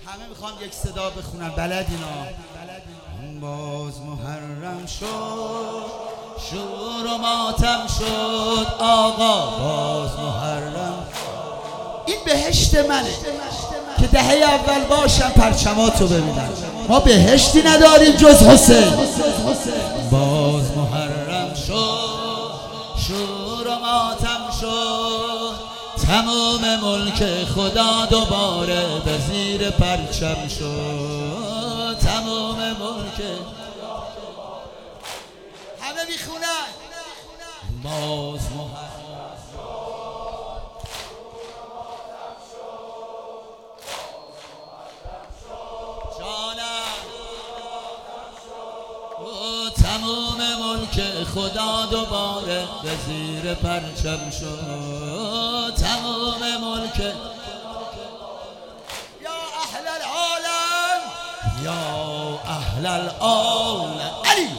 همه میخوام یک صدا بخونن، بلد اینا. باز محرم شد، شور و ماتم شد آقا، باز محرم. این بهشت منه که دهه اول باشم پرچماتو ببینن. ما بهشتی نداریم جز حسین. باز محرم شد، شور و ماتم شد، تمام ملک خدا دوباره به زیر پرچم شد. تمام ملک همه میخونن. باز محرم جانم، تمام ملک خدا دوباره به زیر پرچم شد. تمام ملک یا اهل العالم، یا اهل العالم علی،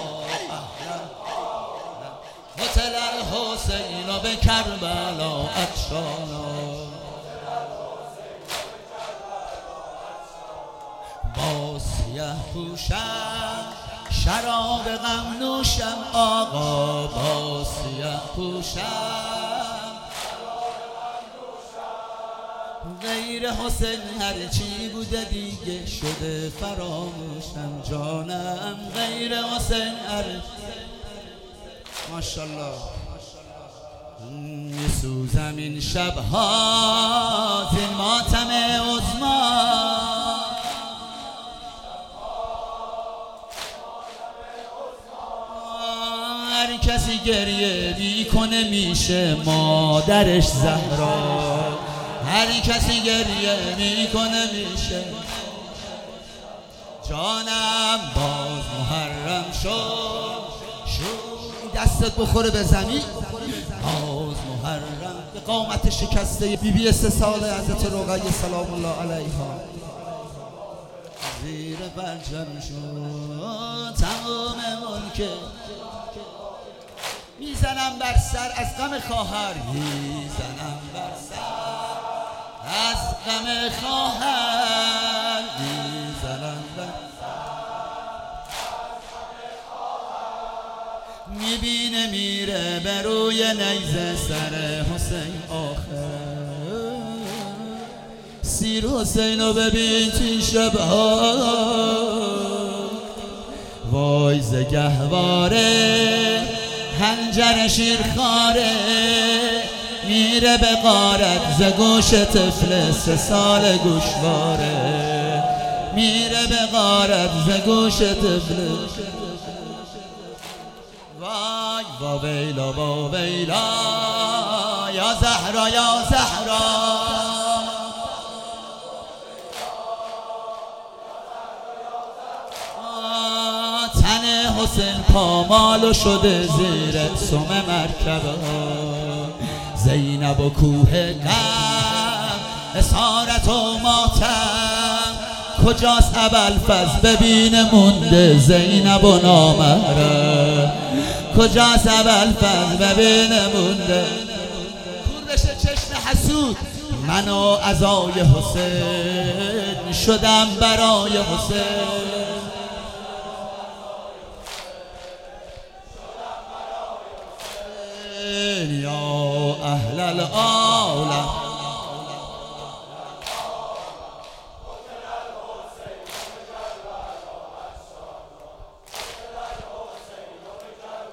قتل الحسین به کربلا عطشانا، با سیه پوشم شراب غم نوشم آقا، با سیه پوشم غیر حسین هرچی بوده دیگه شده فراموشم جانم. غیر حسین ماشاءالله میسوزم این شبها زین ماتم عظما، هر کسی گریه میکنه میشه مادرش زهرا، هر کسی گریه میکنه میشه جانم. باز محرم شد، دستت بخوره به زمین. باز محرم به قامت شکسته بیبی 3 ساله حضرت رقیه سلام الله علیها زیر پرچم شد. تمام ملک میزنم بر سر از غم خواهر، میزنم بر سر از غم خواهر، میزنم بر میبینه میره به روی نیزه سر حسین آخر. سیر حسین رو ببین تی شبها، وای ز گهواره هنجر شیرخواره، میره به غارت ز گوش طفل 3 سال گوشواره، میره به غارت ز گوش طفل. وای وا ویلا وا ویلا یا زهرا یا زهرا، تن حسین پامالو شده زیر سم مرکبه، زینب و کوه غم اسارت و ماتم، کجاست ابوالفضل ببین مونده زینب و نامحرم، کجاست ابوالفضل ببین مونده. کور بشه چشم حسود، من و عزای حسین شدم برای حسین. یا اهل العالم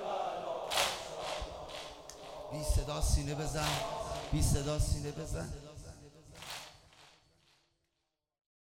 بی صدا سینه بزن، بی صدا سینه بزن.